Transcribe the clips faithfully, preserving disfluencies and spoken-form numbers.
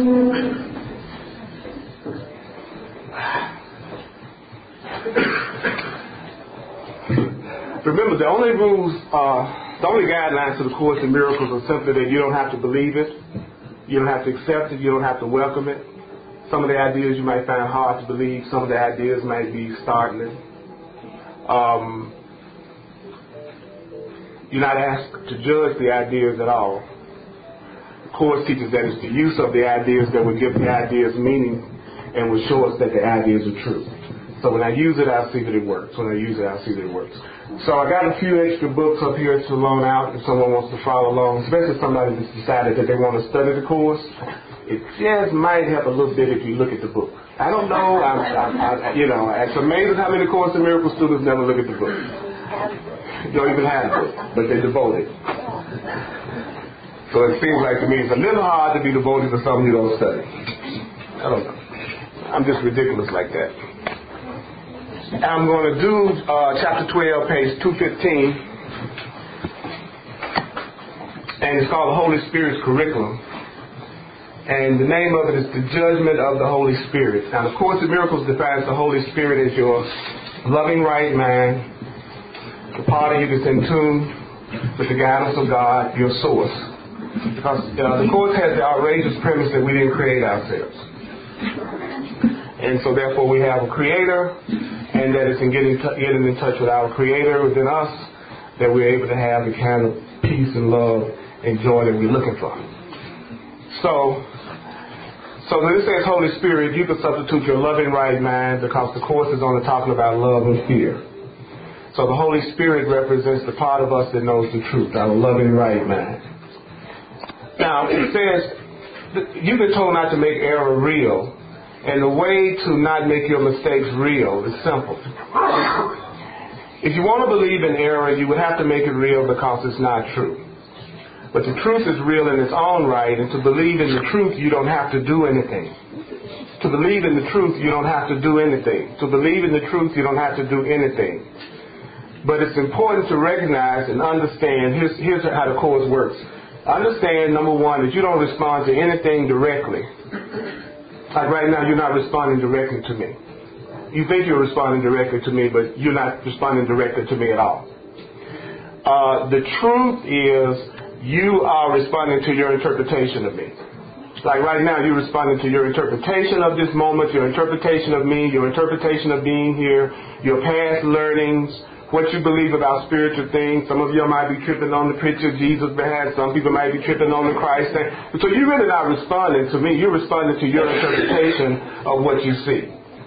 Remember, the only rules, uh, the only guidelines to the Course in Miracles are simply that you don't have to believe it, you don't have to accept it, you don't have to welcome it. Some of the ideas you might find hard to believe, some of the ideas might be startling. Um, you're not asked to judge the ideas at all. The Course teaches that it's the use of the ideas that will give the ideas meaning and will show us that the ideas are true. So when I use it, I'll see that it works. When I use it, I'll see that it works. So I got a few extra books up here to loan out if someone wants to follow along, especially somebody that's decided that they want to study the Course. It just might help a little bit if you look at the book. I don't know. I'm, I'm, I, you know, it's amazing how many Course in Miracles students never look at the book. You don't even have the book, but they're devoted. So it seems like to me it's a little hard to be devoted to something you don't study. I don't know. I'm just ridiculous like that. I'm going to do uh, chapter twelve, page two fifteen, and it's called the Holy Spirit's Curriculum. And the name of it is The Judgment of the Holy Spirit. Now, the Course in Miracles defines the Holy Spirit as your loving right mind, the part of you that's in tune with the guidance of God, your source. Because uh, the Course has the outrageous premise that we didn't create ourselves. And so therefore we have a creator, and that it's in getting, t- getting in touch with our creator within us that we're able to have the kind of peace and love and joy that we're looking for. So, so when it says Holy Spirit, you can substitute your loving right mind because the Course is only talking about love and fear. So the Holy Spirit represents the part of us that knows the truth, our loving right mind. Now, it says, you've been told not to make error real. And the way to not make your mistakes real is simple. If you want to believe in error, you would have to make it real because it's not true. But the truth is real in its own right, and to believe in the truth, you don't have to do anything. To believe in the truth, you don't have to do anything. To believe in the truth, you don't have to do anything. But it's important to recognize and understand, here's, here's how the Course works. Understand, number one, that you don't respond to anything directly. Like right now, you're not responding directly to me. You think you're responding directly to me, but you're not responding directly to me at all. Uh, the truth is, you are responding to your interpretation of me. Like right now, you're responding to your interpretation of this moment, your interpretation of me, your interpretation of being here, your past learnings, what you believe about spiritual things. Some of you might be tripping on the picture Jesus had. Some people might be tripping on the Christ thing. So you're really not responding to me. You're responding to your interpretation of what you see.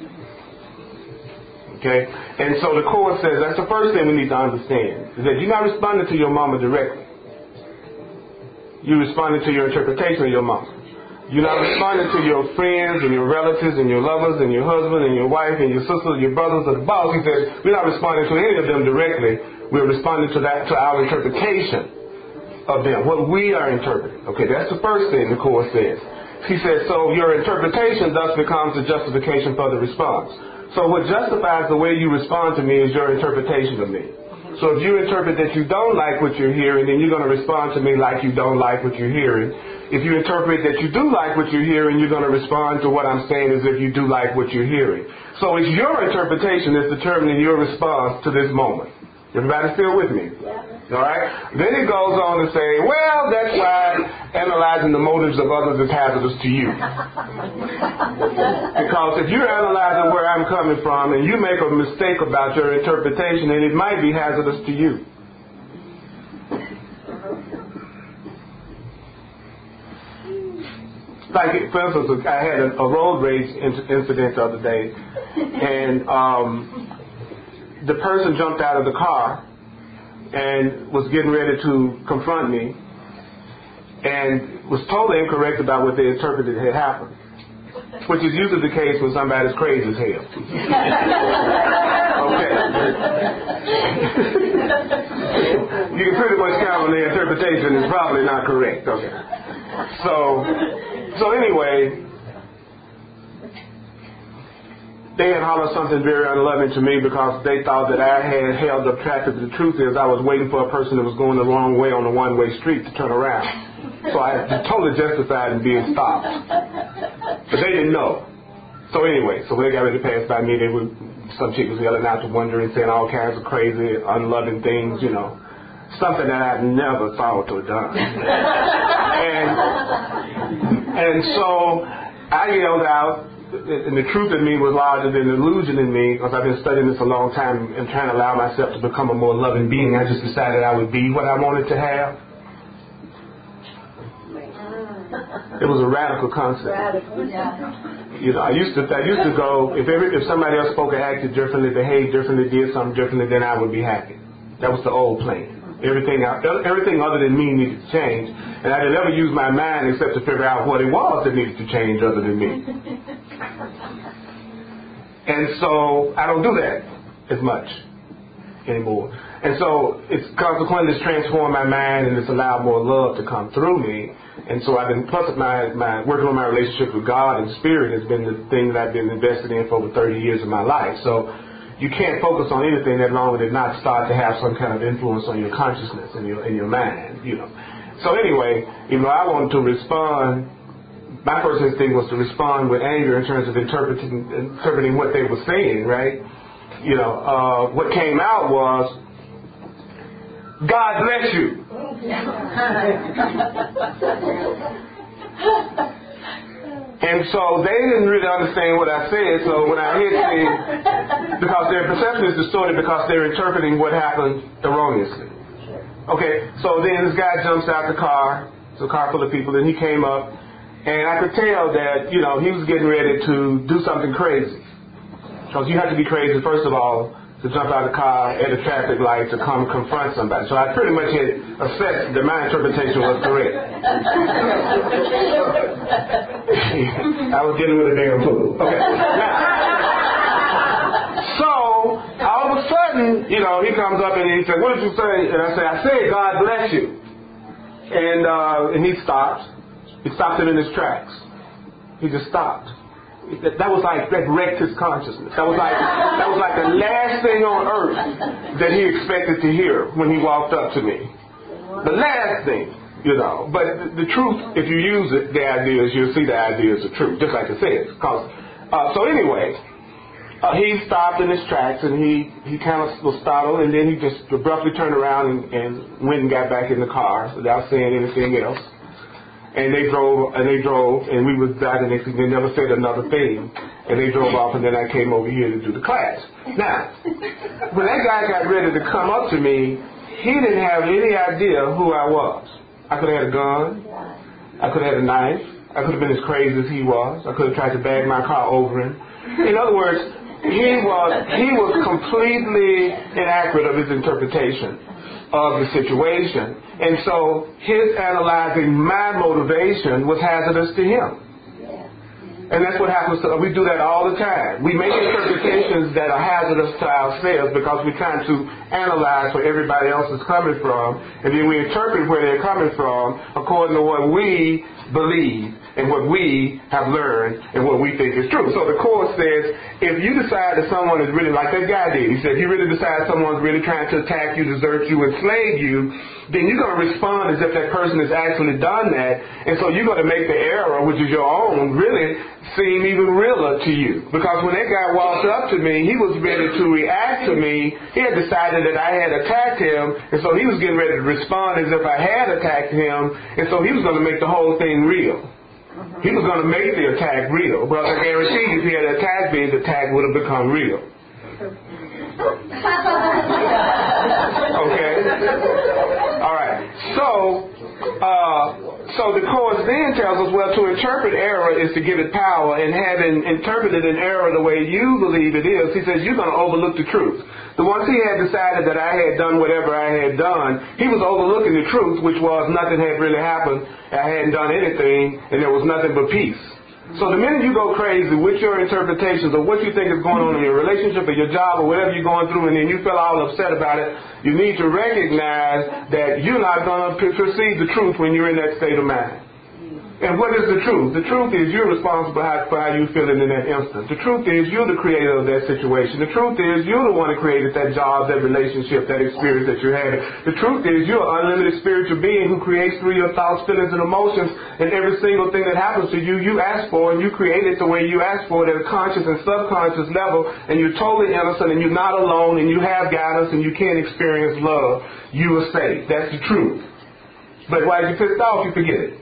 Okay? And so the Course says that's the first thing we need to understand, is that you're not responding to your mama directly. You're responding to your interpretation of your mama. You're not responding to your friends and your relatives and your lovers and your husband and your wife and your sisters, your brothers, or the boss. He says, we're not responding to any of them directly. We're responding to that, to our interpretation of them, what we are interpreting. Okay, that's the first thing the Course says. He says, so your interpretation thus becomes the justification for the response. So what justifies the way you respond to me is your interpretation of me. So if you interpret that you don't like what you're hearing, then you're going to respond to me like you don't like what you're hearing. If you interpret that you do like what you're hearing, you're going to respond to what I'm saying as if you do like what you're hearing. So it's your interpretation that's determining your response to this moment. Everybody still with me? Yeah. All right? Then it goes on to say, well, that's why analyzing the motives of others is hazardous to you. Because if you're analyzing where I'm coming from and you make a mistake about your interpretation, then it might be hazardous to you. Like, for instance, I had a, a road rage incident the other day, and um, the person jumped out of the car and was getting ready to confront me and was totally incorrect about what they interpreted had happened, which is usually the case when somebody's crazy as hell. Okay. You can pretty much count on their interpretation is probably not correct. Okay. So, so anyway, they had hollered something very unloving to me because they thought that I had held up traffic. The truth is I was waiting for a person that was going the wrong way on a one-way street to turn around. So I was totally justified in being stopped. But they didn't know. So anyway, so when they got ready to pass by me, they were, some chick was yelling out the window and saying all kinds of crazy, unloving things, you know. Something that I'd never thought or done. and, and so I yelled out, and the truth in me was larger than the illusion in me, because I've been studying this a long time and trying to allow myself to become a more loving being. I just decided I would be what I wanted to have. It was a radical concept. Radical, yeah. You know, I used to I used to go, if every, if somebody else spoke or acted differently, behaved differently, did something differently, then I would be happy. That was the old plan. Everything everything other than me needed to change. And I didn't ever use my mind except to figure out what it was that needed to change other than me. And so I don't do that as much anymore. And so it's consequently it's transformed my mind and it's allowed more love to come through me. And so I've been, plus my, my working on my relationship with God and Spirit has been the thing that I've been invested in for over thirty years of my life. So you can't focus on anything that long as it not start to have some kind of influence on your consciousness and your, and your mind, you know. So anyway, even though I wanted to respond, my first instinct was to respond with anger in terms of interpreting, interpreting what they were saying, right? You know, uh, what came out was, God bless you. And so they didn't really understand what I said, so when I hit the, because their perception is distorted because they're interpreting what happened erroneously. Okay, so then this guy jumps out the car, it's a car full of people, and he came up, and I could tell that, you know, he was getting ready to do something crazy. Because you have to be crazy, first of all, to jump out of the car at a traffic light to come confront somebody. So I pretty much had assessed that my interpretation was correct. I was getting with a damn fool. Okay. Now, so all of a sudden, you know, he comes up and he said, "What did you say?" And I said, "I said, God bless you." And uh, and he stopped. He stopped it in his tracks. He just stopped. That was like, that wrecked his consciousness. That was like, that was like the last thing on earth that he expected to hear when he walked up to me. The last thing, you know. But the, the truth, if you use it, the ideas, you'll see the ideas are true, just like it says. Cause, uh, so anyway, uh, he stopped in his tracks and he, he kind of was startled, and then he just abruptly turned around and, and went and got back in the car without saying anything else. And they drove, and they drove, and we was back, and they, they never said another thing. And they drove off, and then I came over here to do the class. Now, when that guy got ready to come up to me, he didn't have any idea who I was. I could have had a gun. I could have had a knife. I could have been as crazy as he was. I could have tried to bag my car over him. In other words, he was he was completely inaccurate of his interpretation of the situation. And so his analyzing my motivation was hazardous to him. And that's what happens to us. We do that all the time. We make interpretations that are hazardous to ourselves because we're trying to analyze where everybody else is coming from, and then we interpret where they're coming from according to what we believe and what we have learned and what we think is true. So the Course says, if you decide that someone is really, like that guy did, he said, if you really decide someone's really trying to attack you, desert you, enslave you, then you're going to respond as if that person has actually done that. And so you're going to make the error, which is your own, really seem even realer to you. Because when that guy walked up to me, he was ready to react to me. He had decided that I had attacked him, and so he was getting ready to respond as if I had attacked him, and so he was going to make the whole thing real. He was going to make the attack real. But I guarantee you, if he had attacked me, the attack would have become real. Okay? All right. So, uh, so the Course then tells us, well, to interpret error is to give it power, and having interpreted an error the way you believe it is, he says you're going to overlook the truth. The once he had decided that I had done whatever I had done, he was overlooking the truth, which was nothing had really happened, I hadn't done anything, and there was nothing but peace. So the minute you go crazy with your interpretations of what you think is going on in your relationship or your job or whatever you're going through, and then you feel all upset about it, you need to recognize that you're not going to perceive the truth when you're in that state of mind. And what is the truth? The truth is you're responsible for how you feel in that instant. The truth is you're the creator of that situation. The truth is you're the one that created that job, that relationship, that experience that you had. The truth is you're an unlimited spiritual being who creates through your thoughts, feelings, and emotions. And every single thing that happens to you, you ask for, and you create it the way you ask for it at a conscious and subconscious level. And you're totally innocent, and you're not alone, and you have guidance, and you can experience love. You are safe. That's the truth. But while you're pissed off, you forget it.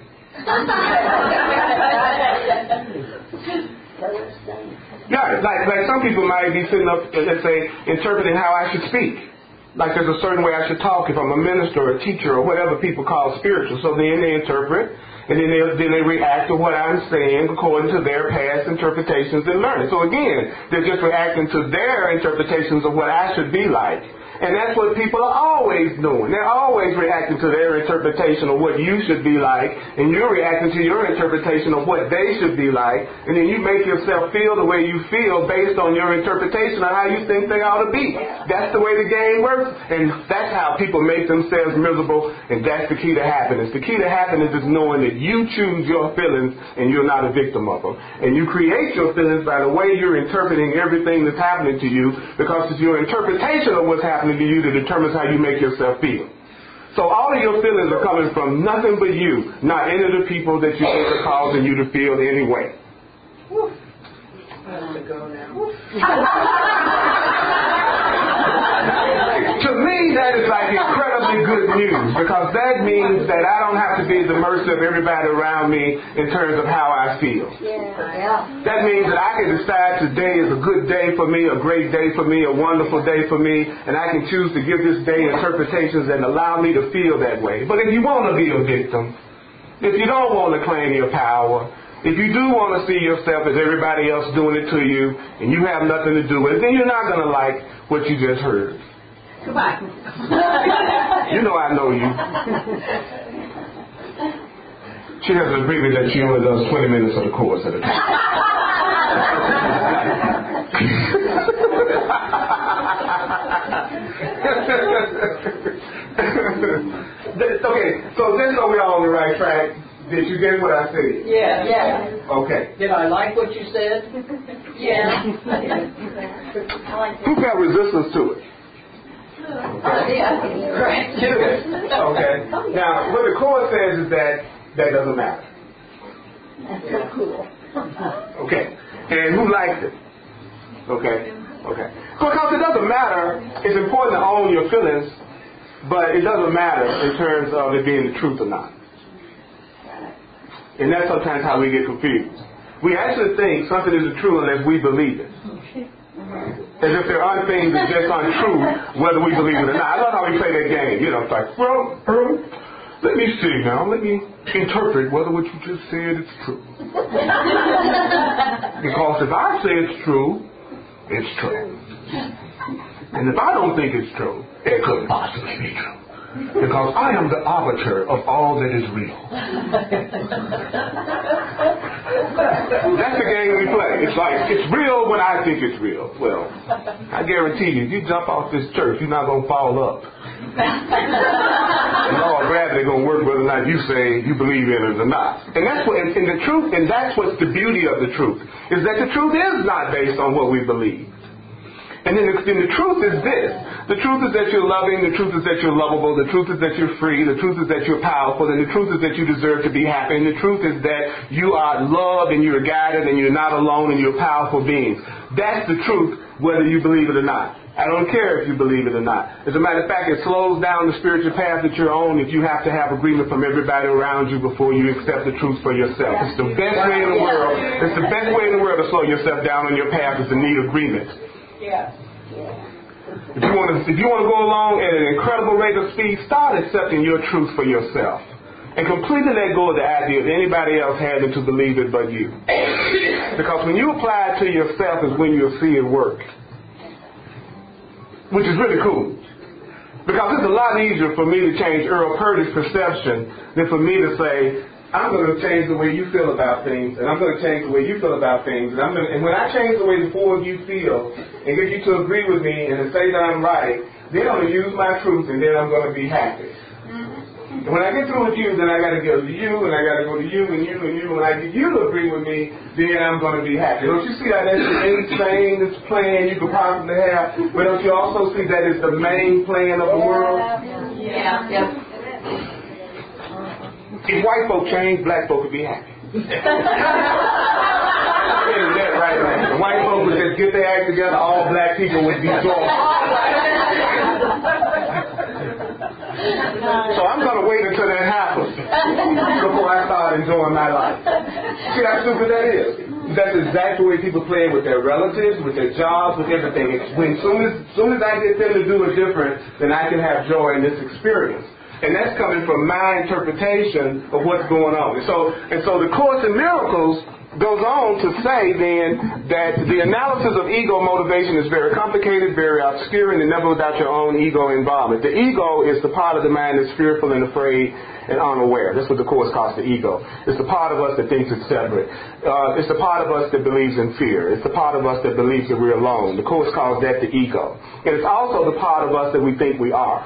Yeah, like like some people might be sitting up, let's say, interpreting how I should speak. Like there's a certain way I should talk if I'm a minister or a teacher or whatever people call spiritual. So then they interpret, and then they then they react to what I'm saying according to their past interpretations and learning. So again, they're just reacting to their interpretations of what I should be like. And that's what people are always doing. They're always reacting to their interpretation of what you should be like, and you're reacting to your interpretation of what they should be like, and then you make yourself feel the way you feel based on your interpretation of how you think they ought to be. That's the way the game works, and that's how people make themselves miserable, and that's the key to happiness. The key to happiness is knowing that you choose your feelings, and you're not a victim of them. And you create your feelings by the way you're interpreting everything that's happening to you, because it's your interpretation of what's happening to you that determines how you make yourself feel. So all of your feelings are coming from nothing but you, not any of the people that you think are causing you to feel anyway. I have to go now. To me, that is like incredibly good news, because that means that I don't have to be at the mercy of everybody around me in terms of how I feel. Yeah. That means that I can decide today is a good day for me, a great day for me, a wonderful day for me, and I can choose to give this day interpretations and allow me to feel that way. But if you want to be a victim, if you don't want to claim your power, if you do want to see yourself as everybody else doing it to you, and you have nothing to do with it, then you're not going to like what you just heard. Come on. You know I know you. She has an agreement that she only does twenty minutes of the course at a time. Okay, so just so we're all on the right track, did you get what I said? Yeah. Yeah. Okay. Did I like what you said? Yeah. Who got resistance to it? Okay. Correct. Okay. Now, what the Course says is that that doesn't matter. That's so cool. Okay. And who likes it? Okay. Okay. Because it doesn't matter. It's important to own your feelings, but it doesn't matter in terms of it being the truth or not. And that's sometimes how we get confused. We actually think something is true unless we believe it. As if there are things that just untrue, whether we believe it or not. I love how we play that game. You know, it's like, well, Earl, let me see now. Let me interpret whether what you just said is true. Because if I say it's true, it's true. And if I don't think it's true, it couldn't possibly be true. Because I am the arbiter of all that is real. That's the game we play. It's like, it's real when I think it's real. Well, I guarantee you, if you jump off this turf, you're not going to fall up. And law of gravity going to work whether or not you say you believe in it or not. And that's what, and, and the truth, and that's what's the beauty of the truth, is that the truth is not based on what we believe. And then the, then the truth is this. The truth is that you're loving. The truth is that you're lovable. The truth is that you're free. The truth is that you're powerful. And the truth is that you deserve to be happy. And the truth is that you are loved and you're guided and you're not alone and you're powerful beings. That's the truth, whether you believe it or not. I don't care if you believe it or not. As a matter of fact, it slows down the spiritual path that you're on if you have to have agreement from everybody around you before you accept the truth for yourself. It's the best way in the world. It's the best way in the world to slow yourself down on your path is to need agreement. Yeah. If you want to, if you want to go along at an incredible rate of speed, start accepting your truth for yourself, and completely let go of the idea that anybody else having to believe it but you. Because when you apply it to yourself is when you'll see it work, which is really cool. Because it's a lot easier for me to change Earl Purdy's perception than for me to say, I'm going to change the way you feel about things, and I'm going to change the way you feel about things, and I'm going to, and when I change the way the four of you feel, and get you to agree with me and to say that I'm right, then I'm going to use my truth, and then I'm going to be happy. And when I get through with you, then I got to go to you, and I got to go to you, and you, and you. When I get you to agree with me, then I'm going to be happy. Don't you see how that's the insane plan you could possibly have? But don't you also see that is the main plan of the world? Yeah. Yeah. If white folk change, black folk would be happy. That right now. The white folk would just get their act together, all black people would be joyful. So I'm going to wait until that happens before I start enjoying my life. See how stupid that is? That's exactly the way people play with their relatives, with their jobs, with everything. It's when soon as soon as I get them to do it different, then I can have joy in this experience. And that's coming from my interpretation of what's going on. And so, and so the Course in Miracles goes on to say then that the analysis of ego motivation is very complicated, very obscure, and never without your own ego involvement. The ego is the part of the mind that's fearful and afraid and unaware. That's what the Course calls the ego. It's the part of us that thinks it's separate. Uh, it's the part of us that believes in fear. It's the part of us that believes that we're alone. The Course calls that the ego. And it's also the part of us that we think we are.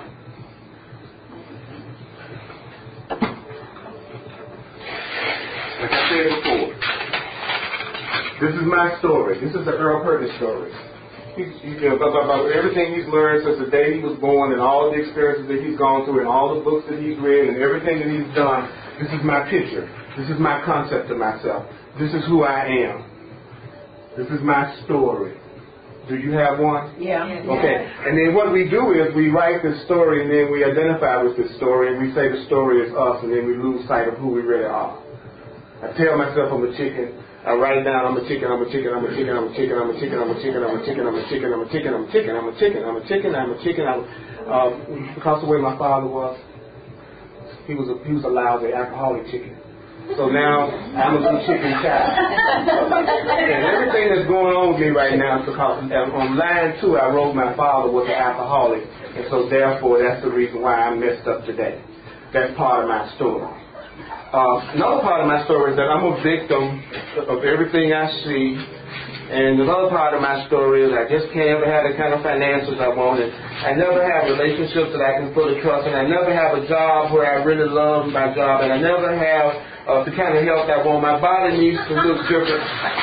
Like I said before, this is my story. This is the Earl Curtis story. He, he, you know, about, about everything he's learned since the day he was born and all the experiences that he's gone through and all the books that he's read and everything that he's done. This is my picture. This is my concept of myself. This is who I am. This is my story. Do you have one? Yeah. Okay. And then what we do is we write this story and then we identify with this story and we say the story is us and then we lose sight of who we really are. I tell myself I'm a chicken. I write down I'm a chicken, I'm a chicken, I'm a chicken, I'm a chicken, I'm a chicken, I'm a chicken, I'm a chicken, I'm a chicken, I'm a chicken, I'm a chicken, I'm a chicken, I'm a chicken, I'm a chicken, I'm uh because of the way my father was, he was a he was a lousy alcoholic chicken. So now I'm a little chicken child. And everything that's going on with me right now is because on line two I wrote my father was an alcoholic, and so therefore that's the reason why I'm messed up today. That's part of my story. Uh, another part of my story is that I'm a victim of everything I see. And another part of my story is I just can't ever have the kind of finances I want. And I never have relationships that I can fully trust. And I never have a job where I really love my job. And I never have uh, the kind of health I want. My body needs to look different.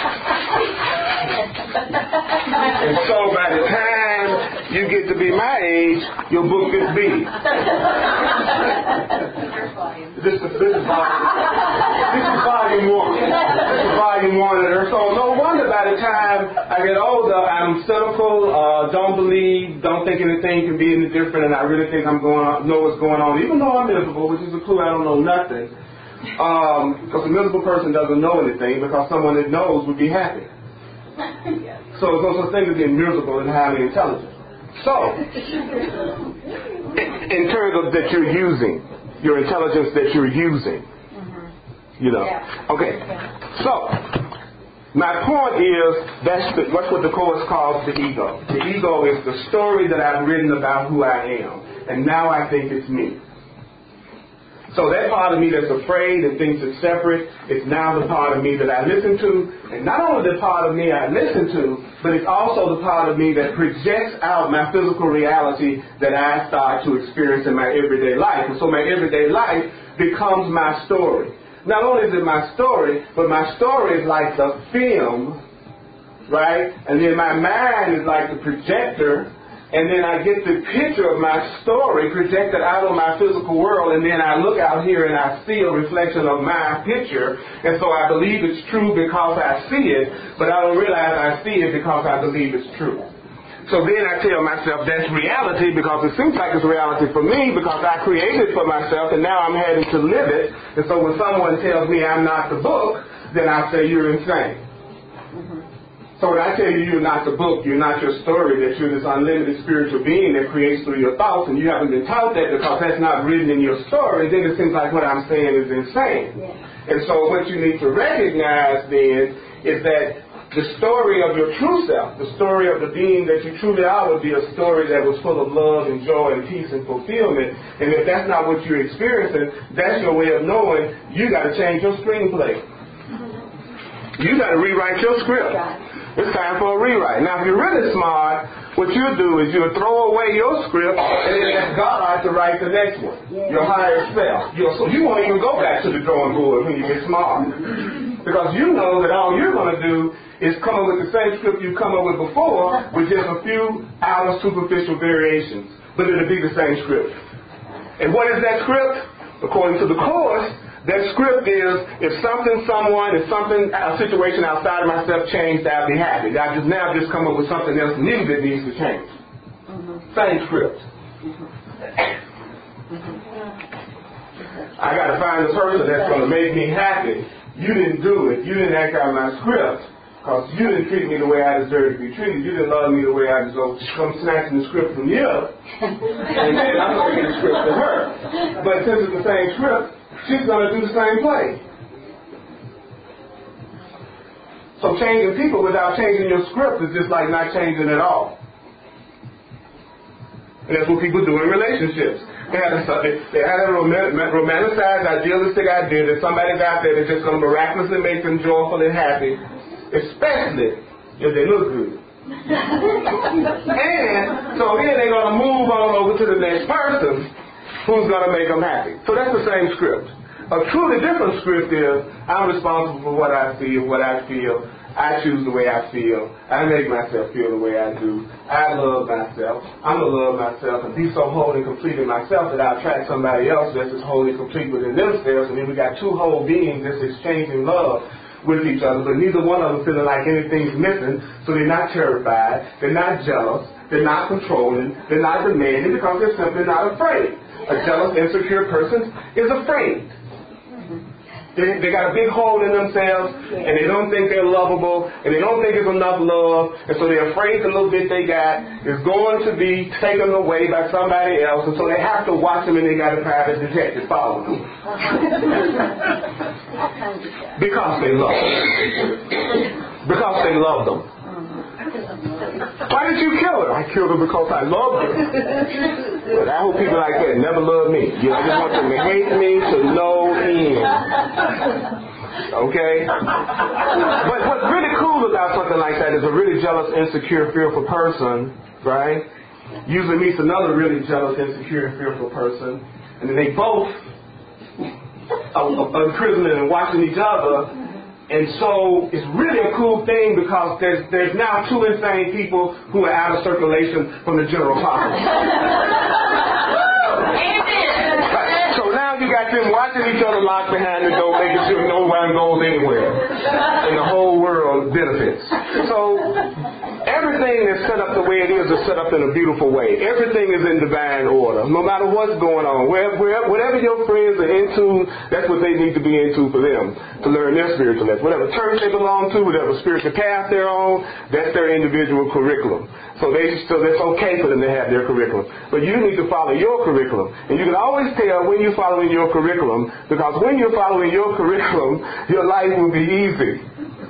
And so by the time you get to be my age, your book gets big. This is, this is volume, this is volume one. This is volume one of her. So no wonder by the time I get older, I'm cynical, uh, don't believe, don't think anything can be any different, and I really think I'm going on, know what's going on, even though I'm miserable, which is a clue I don't know nothing. Um, because a miserable person doesn't know anything, because someone that knows would be happy. So there's no such thing as being miserable and highly intelligent. So, in terms of that you're using, your intelligence that you're using, you know. Okay. So, my point is that's, the, that's what the Course calls the ego. The ego is the story that I've written about who I am, and now I think it's me. So that part of me that's afraid and thinks it's separate, it's now the part of me that I listen to. And not only the part of me I listen to, but it's also the part of me that projects out my physical reality that I start to experience in my everyday life. And so my everyday life becomes my story. Not only is it my story, but my story is like the film, right? And then my mind is like the projector. And then I get the picture of my story projected out on my physical world, and then I look out here and I see a reflection of my picture, and so I believe it's true because I see it, but I don't realize I see it because I believe it's true. So then I tell myself that's reality because it seems like it's reality for me because I created it for myself, and now I'm having to live it. And so when someone tells me I'm not the book, then I say you're insane. So when I tell you you're not the book, you're not your story, that you're this unlimited spiritual being that creates through your thoughts, and you haven't been taught that because that's not written in your story, then it seems like what I'm saying is insane. Yeah. And so what you need to recognize then is that the story of your true self, the story of the being that you truly are, would be a story that was full of love and joy and peace and fulfillment. And if that's not what you're experiencing, that's your way of knowing you got to change your screenplay. You got to rewrite your script. It's time for a rewrite. Now, if you're really smart, what you do is you throw away your script and then ask God to write the next one. Your higher self. Your, so you won't even go back to the drawing board when you get smart. Because you know that all you're going to do is come up with the same script you come up with before with just a few outer superficial variations. But it'll be the same script. And what is that script? According to the course, that script is, if something, someone, if something, a situation outside of myself changed, I'll be happy. I just now just come up with something else new that needs to change. Mm-hmm. Same script. Mm-hmm. I got to find the person that's going to make me happy. You didn't do it. You didn't act out my script. Because you didn't treat me the way I deserve to be treated. You didn't love me the way I deserve. Come snatching the script from you. And then I'm going to get the script to her. But since it's the same script, she's going to do the same play. So changing people without changing your script is just like not changing at all. And that's what people do in relationships. They have, a, they have a romanticized, idealistic idea that somebody's out there that's just going to miraculously make them joyful and happy, especially if they look good. And so then they're going to move on over to the next person who's going to make them happy. So that's the same script. A truly different script is, I'm responsible for what I see and what I feel. I choose the way I feel. I make myself feel the way I do. I love myself. I'm going to love myself and be so whole and complete in myself that I attract somebody else that's as whole and complete within themselves. And then we got two whole beings that's exchanging love with each other, but neither one of them feeling like anything's missing, so they're not terrified, they're not jealous, they're not controlling, they're not demanding, because they're simply not afraid. A jealous, insecure person is afraid. They, they got a big hole in themselves, and they don't think they're lovable, and they don't think there's enough love, and so they're afraid the little bit they got is going to be taken away by somebody else, and so they have to watch them, and they got a private detective following them. Because they love them. Because they love them. Why did you kill her? I killed her because I loved her. But I hope people like that never love me. You know, I just want them to hate me to no end. Okay? But what's really cool about something like that is a really jealous, insecure, fearful person, right, usually meets another really jealous, insecure, and fearful person, and then they both are, are imprisoning and watching each other. And so it's really a cool thing because there's there's now two insane people who are out of circulation from the general populace. Right. So now you got them watching each other locked behind the door, making sure no one goes anywhere. And the whole world benefits. So everything is set up the way it is is set up in a beautiful way. Everything is in divine order. No matter what's going on. Wherever, whatever your friends are into, that's what they need to be into for them. To learn their spiritual lesson. Whatever church they belong to, whatever spiritual path they're on, that's their individual curriculum. So they so it's okay for them to have their curriculum. But you need to follow your curriculum. And you can always tell when you're following your curriculum, because when you're following your curriculum, your life will be easy.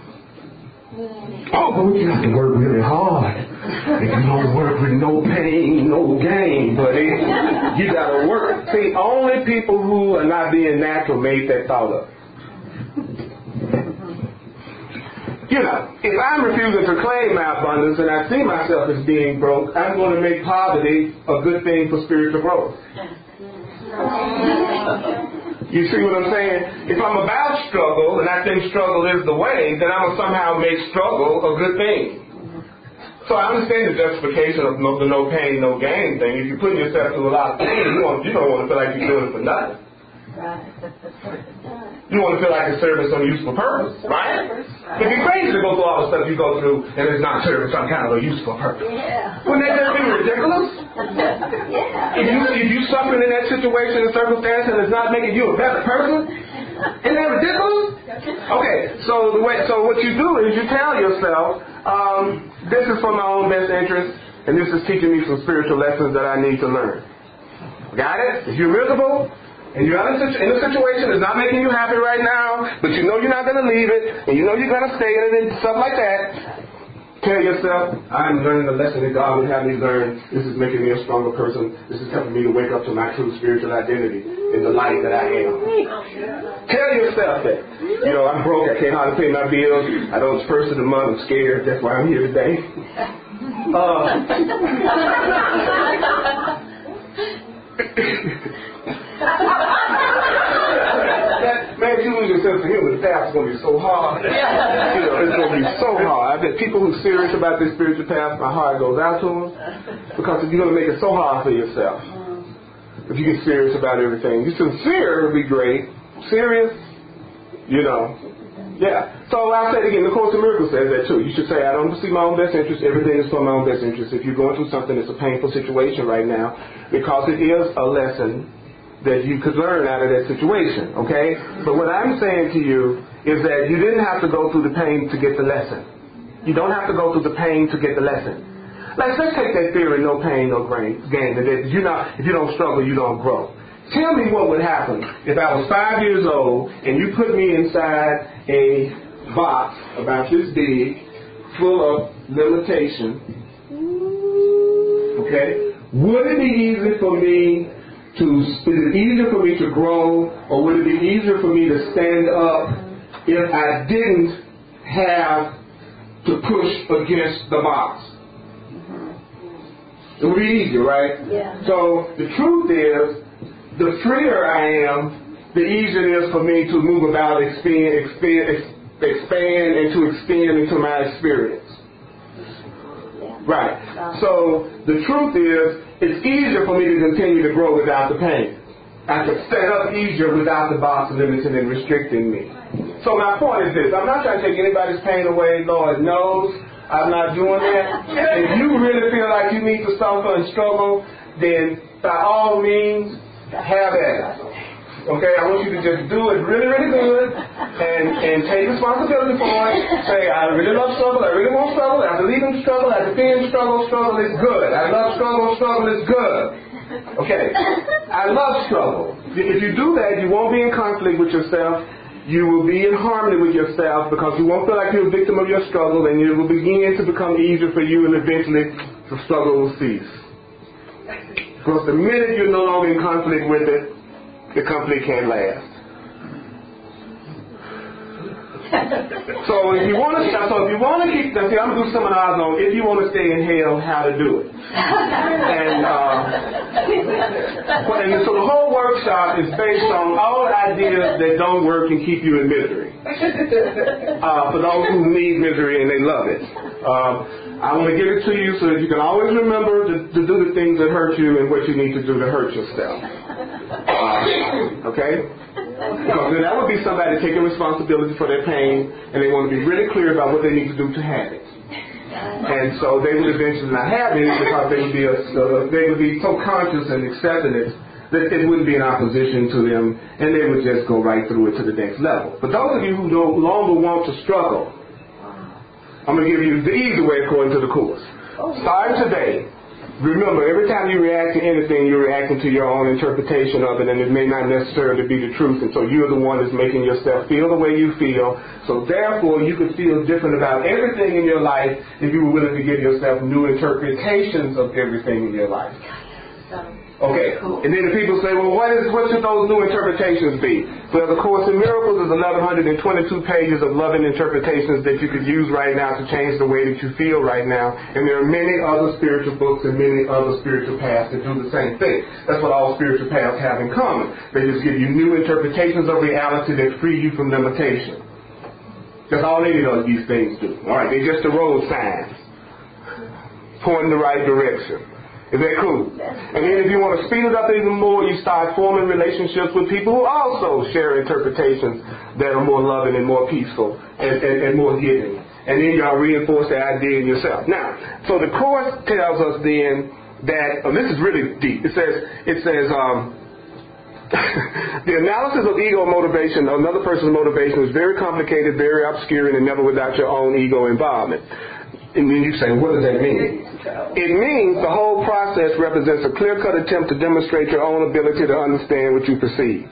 Oh, but you have to work really hard. If you don't work with no pain, no gain, buddy. You gotta work. See, only people who are not being natural made that thought up. You know, if I'm refusing to claim my abundance and I see myself as being broke, I'm going to make poverty a good thing for spiritual growth. You see what I'm saying? If I'm about struggle and I think struggle is the way, then I'm going to somehow make struggle a good thing. So I understand the justification of no, the no pain, no gain thing. If you're putting yourself through a lot of pain, you, want, you don't want to feel like you're doing it for nothing. You want to feel like it's serving some useful purpose, right? It'd be crazy to go through all the stuff you go through and it's not serving some kind of a useful purpose. Yeah. Wouldn't that just be ridiculous? Yeah. If you if you suffering in that situation and circumstance and it's not making you a better person, isn't that ridiculous? Okay, so the way so what you do is you tell yourself, um, this is for my own best interest, and this is teaching me some spiritual lessons that I need to learn. Got it? If you're miserable, and you're in a situation that's not making you happy right now, but you know you're not going to leave it, and you know you're going to stay in it and stuff like that, tell yourself, I'm learning the lesson that God would have me learn. This is making me a stronger person. This is helping me to wake up to my true spiritual identity in the light that I am. Tell yourself that. You know, I'm broke. I can't hardly pay my bills. I don't first of the month. I'm scared. That's why I'm here today. that, man, if you lose your sense of humor, the path is going to be so hard. You know, it's going to be so hard. I bet people who are serious about this spiritual path, my heart goes out to them, because you're going to make it so hard for yourself. If you get serious about everything. You're sincere, it would be great. Serious, you know. Yeah. So I'll say it again, the Course in Miracles says that too. You should say, I don't see my own best interest. Everything is for my own best interest. If you're going through something that's a painful situation right now, because it is a lesson that you could learn out of that situation, okay? But what I'm saying to you is that you didn't have to go through the pain to get the lesson. You don't have to go through the pain to get the lesson. Like, let's take that theory, no pain, no gain. That if you not, if you don't struggle, you don't grow. Tell me what would happen if I was five years old and you put me inside a box about this big, full of limitation. Okay? Would it be easy for me to, is it easier for me to grow, or would it be easier for me to stand up if I didn't have to push against the box? It would be easier, right? Yeah. So the truth is, the freer I am, the easier it is for me to move about, expand, expand, expand and to extend into my experience. Right. So the truth is, it's easier for me to continue to grow without the pain. I can stand up easier without the box limiting and restricting me. So my point is this: I'm not trying to take anybody's pain away. Lord knows I'm not doing that. If you really feel like you need to suffer and struggle, then by all means, have at it. Okay, I want you to just do it really, really good and, and take responsibility for it. Say, I really love struggle, I really want struggle, I believe in struggle, I defend struggle, struggle is good. I love struggle, struggle is good. Okay, I love struggle. If you do that, you won't be in conflict with yourself. You will be in harmony with yourself, because you won't feel like you're a victim of your struggle, and it will begin to become easier for you, and eventually the struggle will cease. Because the minute you're no longer in conflict with it, the conflict can't last. So if you want to, so if you want to keep, now see, I'm gonna do seminars on if you want to stay in hell, how to do it. And, uh, and so the whole workshop is based on all ideas that don't work and keep you in misery. Uh, for those who need misery and they love it. Um, I want to give it to you so that you can always remember to, to do the things that hurt you and what you need to do to hurt yourself. Uh, okay? Because then that would be somebody taking responsibility for their pain, and they want to be really clear about what they need to do to have it. And so they would eventually not have it because they would be a, uh, they would be so conscious and accepting it that it wouldn't be in opposition to them, and they would just go right through it to the next level. But those of you who no longer want to struggle, I'm going to give you the easy way according to the Course. Starting today, remember, every time you react to anything, you're reacting to your own interpretation of it, and it may not necessarily be the truth. And so you're the one that's making yourself feel the way you feel. So therefore, you could feel different about everything in your life if you were willing to give yourself new interpretations of everything in your life. Okay, and then the people say, well, what is what should those new interpretations be? Well, the Course in Miracles is eleven twenty-two pages of loving interpretations that you could use right now to change the way that you feel right now. And there are many other spiritual books and many other spiritual paths that do the same thing. That's what all spiritual paths have in common. They just give you new interpretations of reality that free you from limitation. That's all any of these things do. All right, they're just the road signs, pointing the right direction. Is that cool? And then if you want to speed it up even more, you start forming relationships with people who also share interpretations that are more loving and more peaceful and, and, and more giving. And then y'all reinforce the idea in yourself. Now, so the Course tells us then that, oh, this is really deep. It says, it says, um, the analysis of ego motivation, another person's motivation, is very complicated, very obscure, and never without your own ego involvement. And then you say, what does that mean? It means the whole process represents a clear-cut attempt to demonstrate your own ability to understand what you perceive.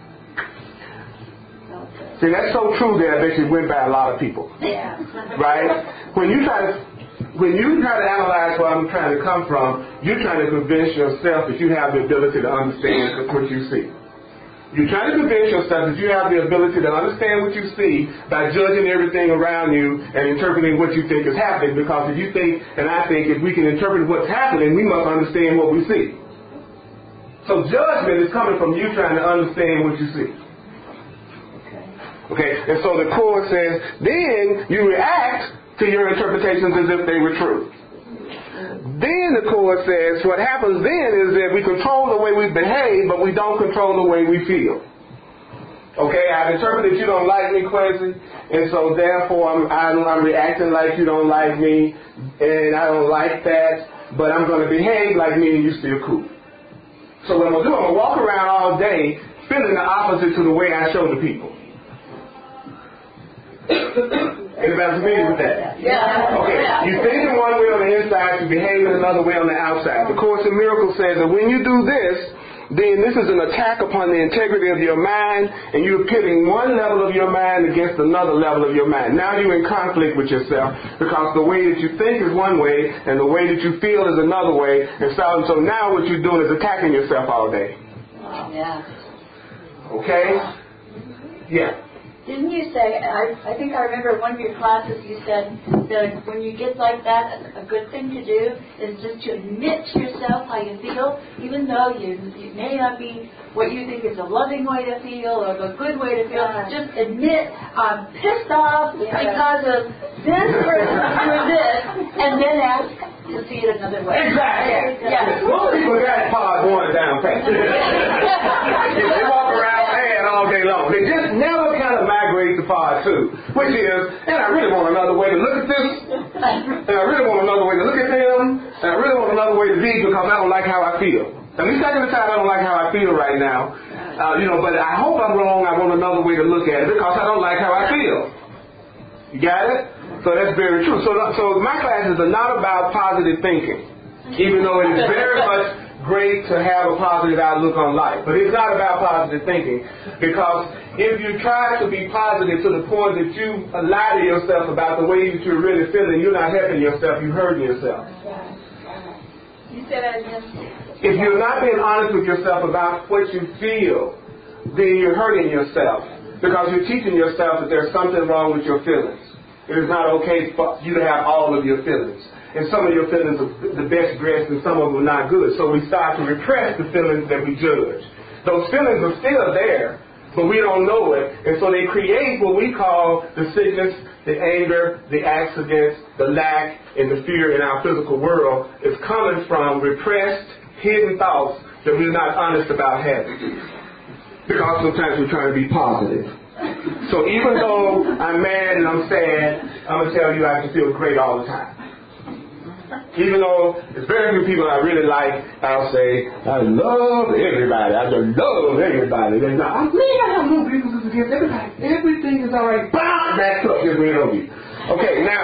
See, that's so true that I bet you went by a lot of people. Yeah. Right? When you try to when you try to analyze where I'm trying to come from, you're trying to convince yourself that you have the ability to understand what you see. You're trying to convince yourself that you have the ability to understand what you see by judging everything around you and interpreting what you think is happening, because if you think, and I think, if we can interpret what's happening, we must understand what we see. So judgment is coming from you trying to understand what you see. Okay, and so the Course says, then you react to your interpretations as if they were true. Then the Course says, what happens then is that we control the way we behave, but we don't control the way we feel. Okay, I've interpreted you don't like me, Quincy, and so therefore I'm, I'm, I'm reacting like you don't like me, and I don't like that, but I'm going to behave like me and you still cool. So what I'm going to do, I'm going to walk around all day feeling the opposite to the way I show the people. Anybody familiar with that? Yeah. Okay. You think in one way on the inside, you behave in another way on the outside. The Course in Miracles says that when you do this, then this is an attack upon the integrity of your mind, and you're pitting one level of your mind against another level of your mind. Now you're in conflict with yourself, because the way that you think is one way, and the way that you feel is another way, and so, so now what you're doing is attacking yourself all day. Yeah. Okay? Yeah. Didn't you say, I, I think I remember one of your classes, you said that when you get like that, a good thing to do is just to admit to yourself how you feel, even though you, you may not be what you think is a loving way to feel or a good way to feel. Yeah. Just admit, I'm pissed off yeah. because of this person doing this, and then ask to see it another way. Exactly. Yeah. Most people got pod going down pat. They walk around mad all day long. They just never kind of migrate to pod two, which is, and I really want another way to look at this, and I really want another way to look at them, and I really want another way to be, because I don't like how I feel. At least second time I don't like how I feel right now, uh, you know, but I hope I'm wrong. I want another way to look at it because I don't like how I feel. You got it? So that's very true. So, so my classes are not about positive thinking, even though it is very much great to have a positive outlook on life. But it's not about positive thinking, because if you try to be positive to the point that you lie to yourself about the way that you're really feeling, you're not helping yourself, you're hurting yourself. You said that again. If you're not being honest with yourself about what you feel, then you're hurting yourself, because you're teaching yourself that there's something wrong with your feelings. It is not okay for you to have all of your feelings. And some of your feelings are the best dressed and some of them are not good. So we start to repress the feelings that we judge. Those feelings are still there, but we don't know it. And so they create what we call the sickness, the anger, the accidents, the lack, and the fear in our physical world. Is coming from repressed, hidden thoughts that we're not honest about having. Because sometimes we're trying to be positive. So even though I'm mad and I'm sad, I'm going to tell you I can feel great all the time. Even though there's very few people I really like, I'll say, I love everybody. I just love everybody. There's not, I mean, I have no business against everybody. Everything is all right. Bam! That truck just went over you. Okay, now.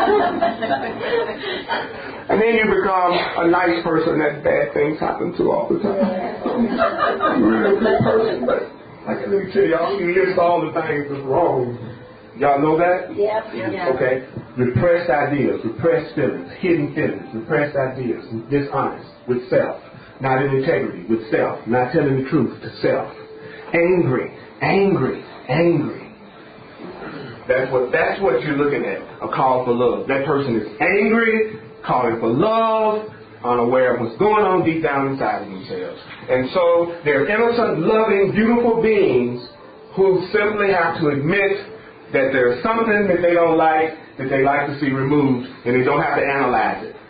And then you become a nice person that bad things happen to all the time. You're a good person, but I can let me tell y'all, you list all the things that's wrong. Y'all know that? Yeah. yeah. Okay. Repressed ideas, repressed feelings, hidden feelings, repressed ideas, dishonest with self, not in integrity with self, not telling the truth to self. Angry, angry, angry. That's what that's what you're looking at, a call for love. That person is angry, calling for love, unaware of what's going on deep down inside of themselves. And so they're innocent, loving, beautiful beings who simply have to admit that there's something that they don't like, that they like to see removed, and they don't have to analyze it.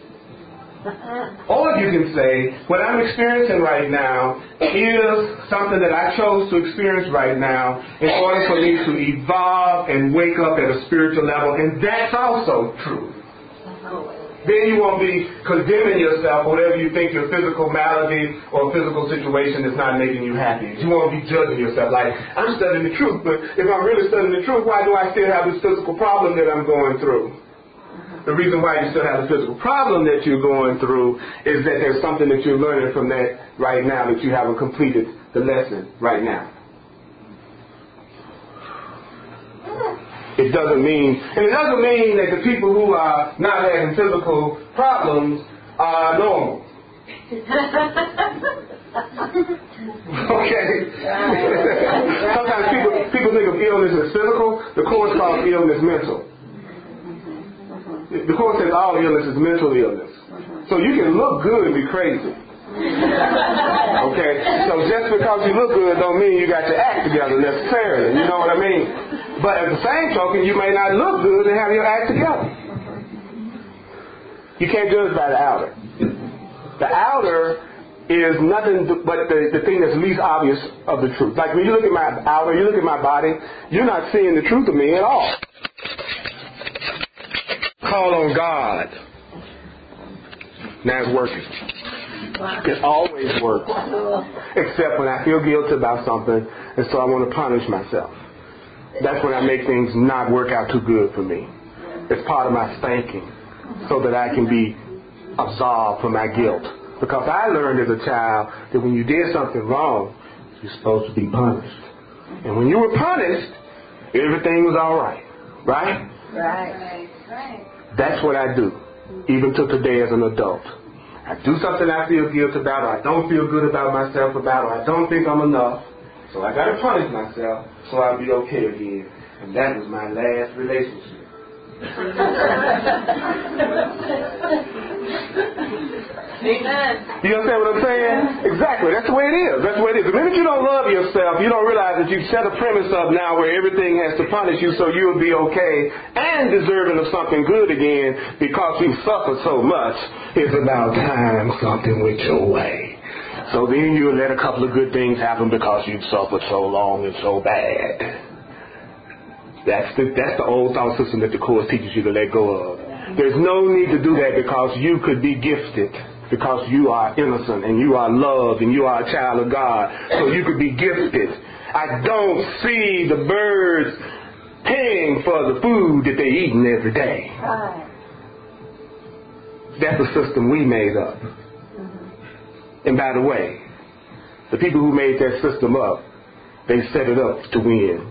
Or you can say, what I'm experiencing right now is something that I chose to experience right now in order for me to evolve and wake up at a spiritual level, and that's also true. Then you won't be condemning yourself for whatever you think your physical malady or physical situation is not making you happy. You won't be judging yourself like, I'm studying the truth, but if I'm really studying the truth, why do I still have this physical problem that I'm going through? The reason why you still have the physical problem that you're going through is that there's something that you're learning from that right now that you haven't completed the lesson right now. It doesn't mean, and it doesn't mean that the people who are not having physical problems are normal. Okay? Sometimes people people think of illness as physical. The Course calls illness mental. The Course says all illness is mental illness. So you can look good and be crazy. Okay? So just because you look good don't mean you got your act together necessarily. You know what I mean? But at the same token, you may not look good and have your act together. You can't judge by the outer. The outer is nothing but the, the thing that's least obvious of the truth. Like when you look at my outer, you look at my body, you're not seeing the truth of me at all. Call on God. Now it's working. It always works. Except when I feel guilty about something and so I want to punish myself. That's when I make things not work out too good for me. It's part of my spanking so that I can be absolved from my guilt. Because I learned as a child that when you did something wrong, you're supposed to be punished. And when you were punished, everything was all right. Right? Right. Right. That's what I do, even to today as an adult. I do something I feel guilty about, or I don't feel good about myself about, or I don't think I'm enough. So I got to punish myself so I'll be okay again. And that was my last relationship. Amen. You understand what I'm saying? Exactly. That's the way it is. That's the way it is. The minute you don't love yourself, you don't realize that you've set a premise up now where everything has to punish you so you'll be okay and deserving of something good again because you've suffered so much. It's about time something went your way. So then you'll let a couple of good things happen because you've suffered so long and so bad. That's the, that's the old thought system that the Course teaches you to let go of. There's no need to do that because you could be gifted, because you are innocent and you are loved and you are a child of God. So you could be gifted. I don't see the birds paying for the food that they're eating every day. That's a system we made up. And by the way, the people who made that system up, they set it up to win.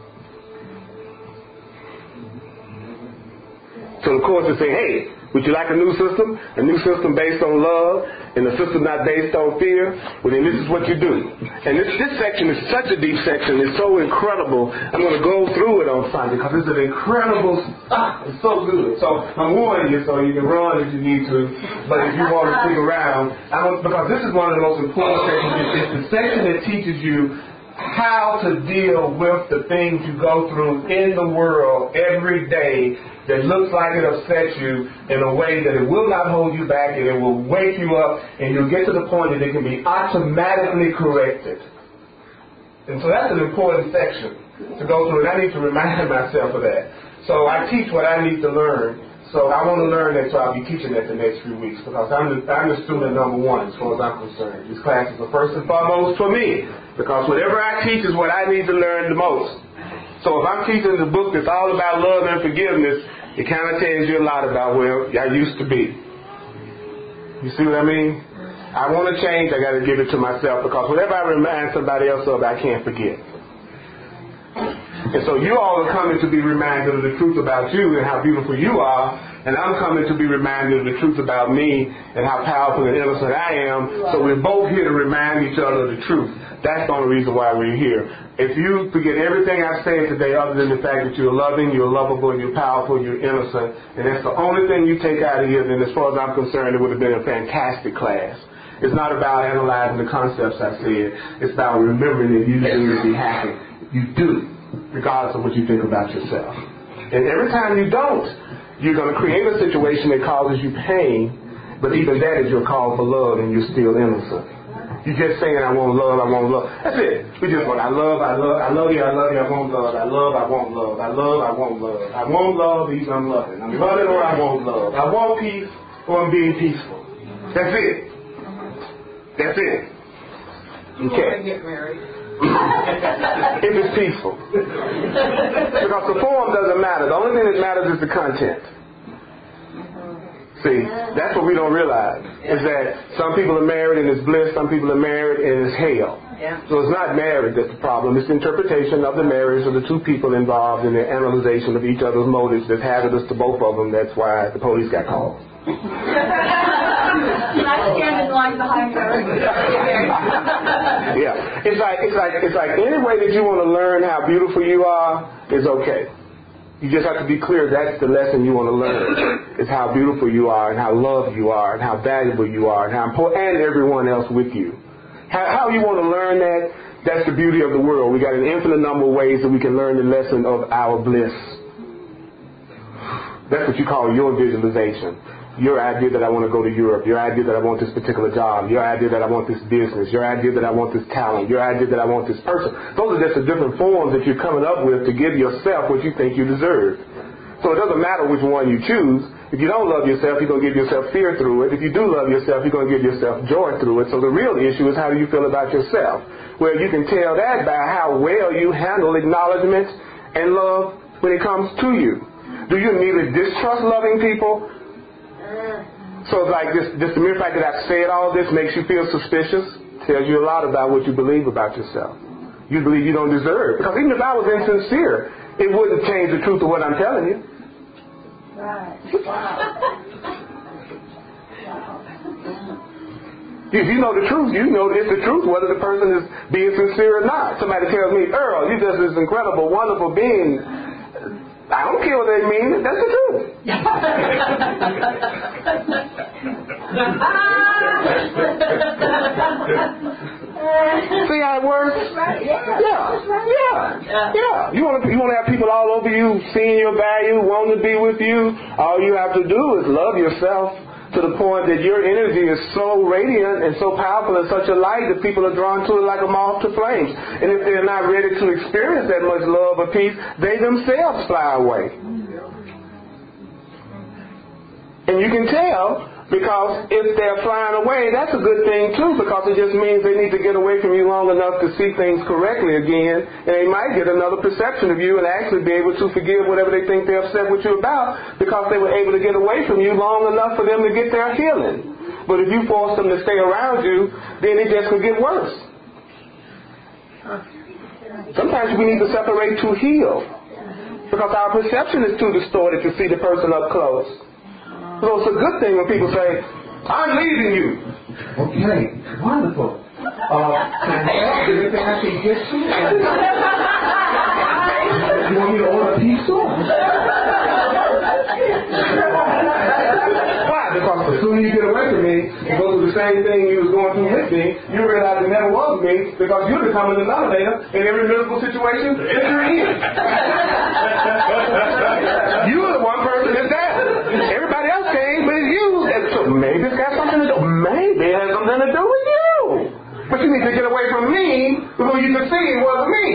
So the Course is saying, hey, would you like a new system? A new system based on love and a system not based on fear? Well, then this is what you do. And this, this section is such a deep section. It's so incredible. I'm going to go through it on Sunday because it's an incredible stuff. It's so good. So I'm warning you so you can run if you need to. But if you want to stick around, I don't, because this is one of the most important sections. It's the section that teaches you how to deal with the things you go through in the world every day that looks like it upsets you in a way that it will not hold you back and it will wake you up and you'll get to the point that it can be automatically corrected. And so that's an important section to go through, and I need to remind myself of that. So I teach what I need to learn. So I want to learn that, so I'll be teaching that the next few weeks because I'm the, I'm the student number one as far as I'm concerned. These classes are first and foremost for me because whatever I teach is what I need to learn the most. So if I'm teaching the book that's all about love and forgiveness, it kind of tells you a lot about where I used to be. You see what I mean? I want to change, I got to give it to myself because whatever I remind somebody else of, I can't forget. And so you all are coming to be reminded of the truth about you and how beautiful you are, and I'm coming to be reminded of the truth about me and how powerful and innocent I am. So we're both here to remind each other of the truth. That's the only reason why we're here. If you forget everything I've said today other than the fact that you're loving, you're lovable, you're powerful, you're innocent, and that's the only thing you take out of here, then as far as I'm concerned, it would have been a fantastic class. It's not about analyzing the concepts I said. It's about remembering that you deserve to be happy. You do, regardless of what you think about yourself. And every time you don't, you're going to create a situation that causes you pain, but even that is your call for love and you're still innocent. You're just saying, I want love, I want love. That's it. We just want, I love, I love, I love you, I love you, I want love, I love, I want love, I love, I want love. I want love, even I'm loving. I'm loving or I want love. I want peace or I'm being peaceful. That's it. That's it. Okay. Get married. If it's peaceful. Because the form doesn't matter. The only thing that matters is the content. See, that's what we don't realize. Is that some people are married and it's bliss, some people are married and it's hell. Yeah. So it's not marriage that's the problem. It's the interpretation of the marriage of the two people involved in the analyzation of each other's motives that's hazardous to both of them. That's why the police got called. I stand in line behind her. It's like it's like it's like any way that you want to learn how beautiful you are is okay. You just have to be clear that's the lesson you want to learn. Is how beautiful you are and how loved you are and how valuable you are and how important, and everyone else with you. How, how you want to learn that, that's the beauty of the world. We got an infinite number of ways that we can learn the lesson of our bliss. That's what you call your visualization. Your idea that I want to go to Europe. Your idea that I want this particular job. Your idea that I want this business. Your idea that I want this talent. Your idea that I want this person. Those are just the different forms that you're coming up with to give yourself what you think you deserve. So it doesn't matter which one you choose. If you don't love yourself, you're going to give yourself fear through it. If you do love yourself, you're going to give yourself joy through it. So the real issue is how do you feel about yourself? Well, you can tell that by how well you handle acknowledgement and love when it comes to you. Do you immediately distrust loving people? So it's like just, just the mere fact that I've said all this makes you feel suspicious, tells you a lot about what you believe about yourself. You believe you don't deserve. Because even if I was insincere, it wouldn't change the truth of what I'm telling you. Right. Wow. If you know the truth, you know it's the truth, whether the person is being sincere or not. Somebody tells me, Earl, you're just this incredible, wonderful being. I don't care what they mean. That's the truth. See how it works? Right. Yeah. Yeah. Right. Yeah. Yeah. Yeah. You want to you want to have people all over you seeing your value, wanting to be with you. All you have to do is love yourself to the point that your energy is so radiant and so powerful and such a light that people are drawn to it like a moth to flames. And if they're not ready to experience that much love or peace, they themselves fly away. And you can tell because if they're flying away, that's a good thing too, because it just means they need to get away from you long enough to see things correctly again, and they might get another perception of you and actually be able to forgive whatever they think they're upset with you about, because they were able to get away from you long enough for them to get their healing. But if you force them to stay around you, then it just could get worse. Sometimes we need to separate to heal, because our perception is too distorted to see the person up close. So it's a good thing when people say, I'm leaving you. Okay, wonderful. Uh, can I help? Is there anything I can get you? You want me to order pizza? Why? Because as soon as you get away from me and go through the same thing you was going through with me, you realize it never was me, because you're the common denominator in every miserable situation that you're in. You're the one person that's down. Everybody else came, but it's you. So maybe it's got something to do. Maybe it has something to do with you. But you need to get away from me before you can see it wasn't me.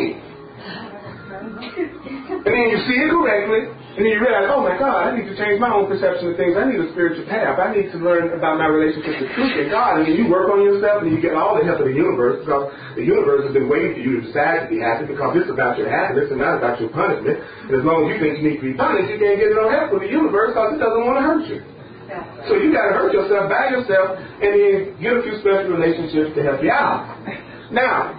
And then you see it correctly, and then you realize, oh my God, I need to change my own perception of things. I need a spiritual path. I need to learn about my relationship with truth and God. And then you work on yourself, and you get all the help of the universe, because the universe has been waiting for you to decide to be happy, because it's about your happiness and not about your punishment. And as long as you think you need to be punished, you can't get no help from the universe, because it doesn't want to hurt you. So you got to hurt yourself by yourself, and then get a few special relationships to help you out. Now,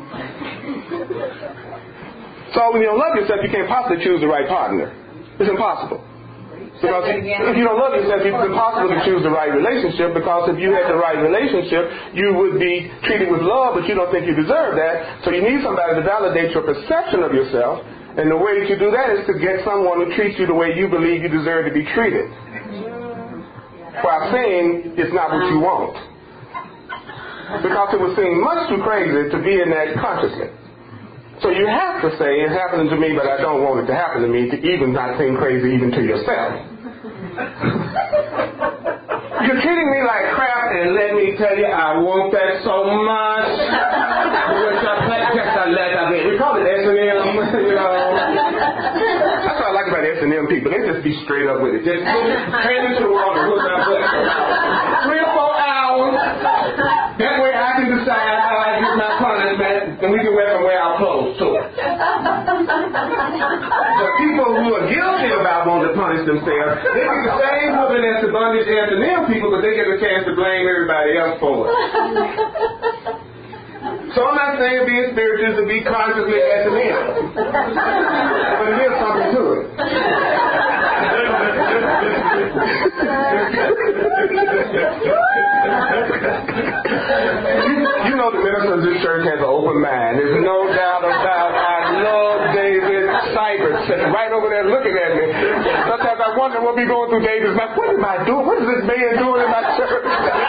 so when you don't love yourself, you can't possibly choose the right partner. It's impossible. Because if you don't love yourself, it's impossible to choose the right relationship, because if you had the right relationship, you would be treated with love, but you don't think you deserve that. So you need somebody to validate your perception of yourself, and the way that you do that is to get someone who treats you the way you believe you deserve to be treated, while saying it's not what you want. Because it would seem much too crazy to be in that consciousness. So you have to say, it's happening to me, but I don't want it to happen to me, to even not seem crazy even to yourself. You're treating me like crap, and let me tell you, I want that so much. Which I just I let I mean, we call it S and M, you know. That's what I like about S and M people. They just be straight up with it. Just hand it to the wall and look at it. Three or four hours. That way I can decide how I get my punishment, and we can wear, wear our clothes too. But people who are guilty about wanting to punish themselves, they get the same whooping as the bondage S and M people, but they get a chance to blame everybody else for it. So I'm not saying being spiritual is to be consciously S and M, but it is something to it. you, you know the minister of this church has an open be going through David's mind, what am I doing? What is this man doing in my church?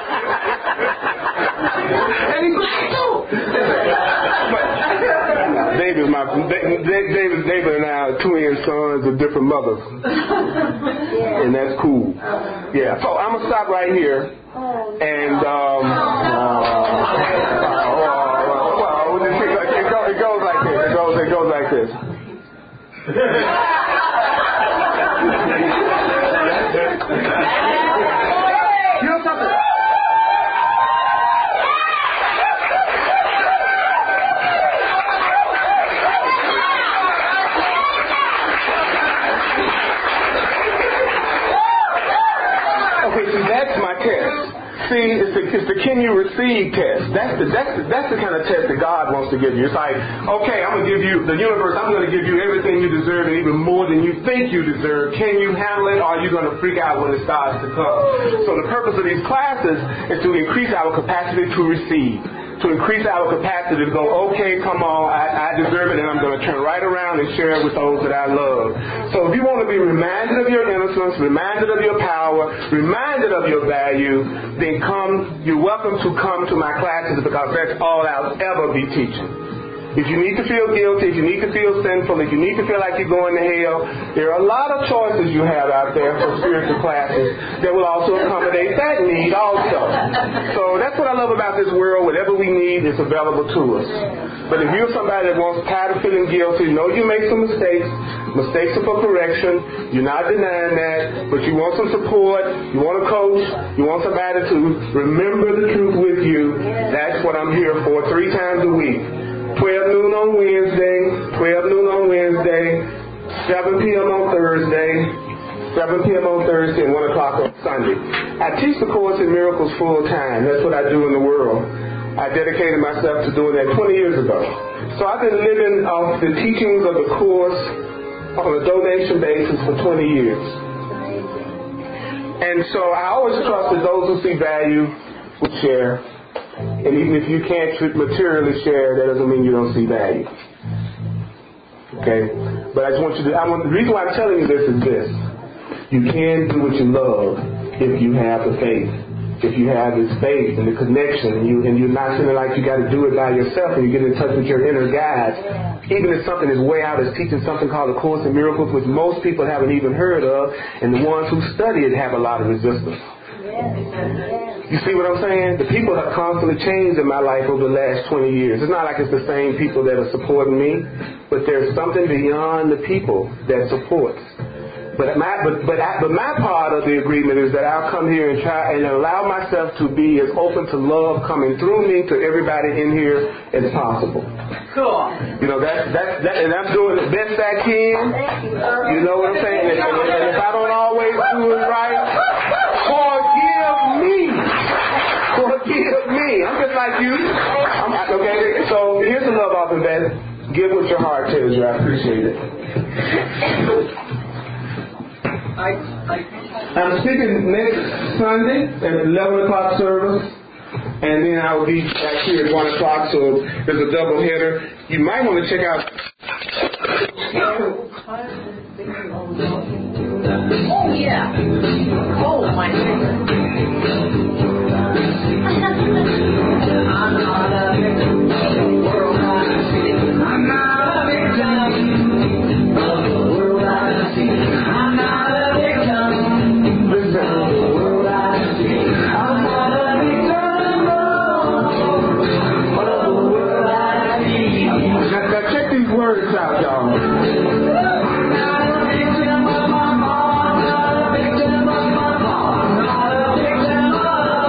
And he's like, no. David's my, David, David and I are twin sons of different mothers. And that's cool. Yeah, so I'm going to stop right here. And, um, uh, well, it goes, it goes like this. It goes, it goes like this. You know something? Okay, see, that's my test. See, it's the, it's the can you receive test. That's the, that's, the, that's the kind of test that God wants to give you. It's like, okay, I'm going to give you, the universe, I'm going to give you everything you deserve and even more than you think you deserve. Can you handle it, or are you going to freak out when it starts to come? So the purpose of these classes is to increase our capacity to receive. To increase our capacity to go, okay, come on, I, I deserve it, and I'm going to turn right around and share it with those that I love. So if you want to be reminded of your innocence, reminded of your power, reminded of your value, then come, you're welcome to come to my classes, because that's all I'll ever be teaching. If you need to feel guilty, if you need to feel sinful, if you need to feel like you're going to hell, there are a lot of choices you have out there for spiritual classes that will also accommodate that need also. So that's what I love about this world. Whatever we need is available to us. But if you're somebody that wants tired of feeling guilty, know you make some mistakes. Mistakes are for correction. You're not denying that. But you want some support. You want a coach. You want somebody to remember the truth with you. That's what I'm here for three times a week. twelve noon on Wednesday, twelve noon on Wednesday, seven p.m. on Thursday, seven p.m. on Thursday, and one o'clock on Sunday. I teach the Course in Miracles full time. That's what I do in the world. I dedicated myself to doing that twenty years ago. So I've been living off the teachings of the Course on a donation basis for twenty years. And so I always trust that those who see value will share. And even if you can't materially share, that doesn't mean you don't see value. Okay? But I just want you to, I want, the reason why I'm telling you this is this. You can do what you love if you have the faith. If you have this faith and the connection, and, you, and you're not feeling like you got to do it by yourself, and you get in touch with your inner guide, even if something is way out, is teaching something called the Course in Miracles, which most people haven't even heard of, and the ones who study it have a lot of resistance. You see what I'm saying? The people have constantly changed in my life over the last twenty years. It's not like it's the same people that are supporting me, but there's something beyond the people that supports. But my, but, but, I, but my part of the agreement is that I'll come here and try and allow myself to be as open to love coming through me to everybody in here as possible. Cool. You know, that, that, that, and I'm doing the best I can. You know what I'm saying? And, and, and if I don't always do it right, forgive me. Forgive me. I'm just like you. I'm, okay, so here's the love offering, Ben. Give what your heart tells you. I appreciate it. I, I, I'm speaking next Sunday at eleven o'clock service, and then I will be back here at one o'clock, so there's a double header. You might want to check out. Oh, yeah. Oh, my goodness. I'm not a victim of the world I see. I'm not a victim of the world I see. I'm not a victim of the world I see. I'm not a victim of the world I see. Now, now check these words out, y'all. I'm not a victim of my mom. I'm not a victim of my mom. I'm not a victim of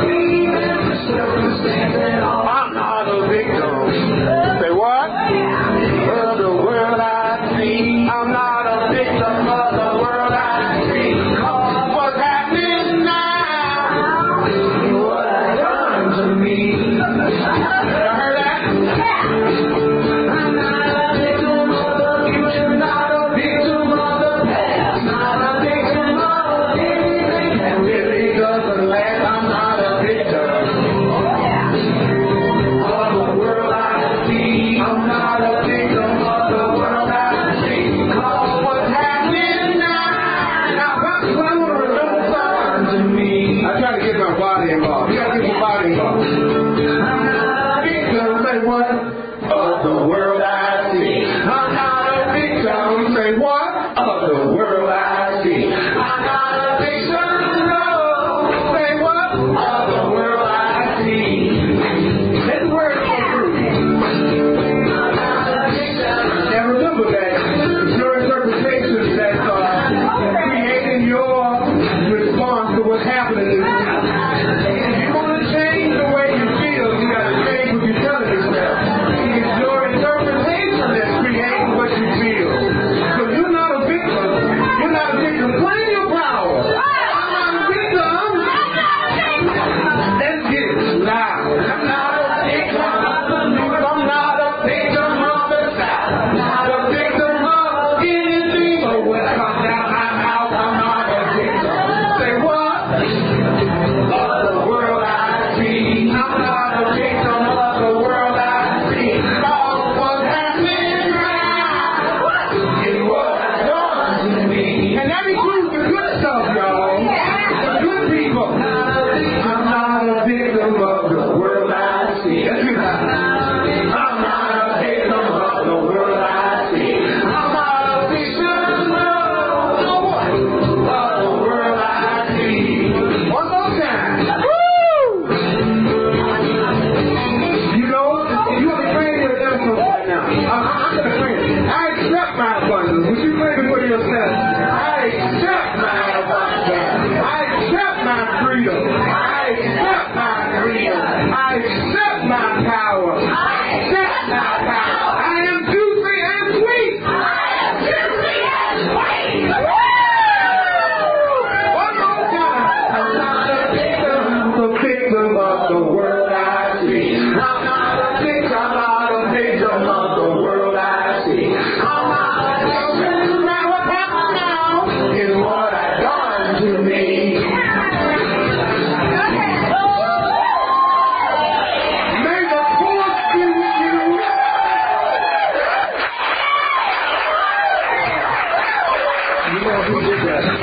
The world.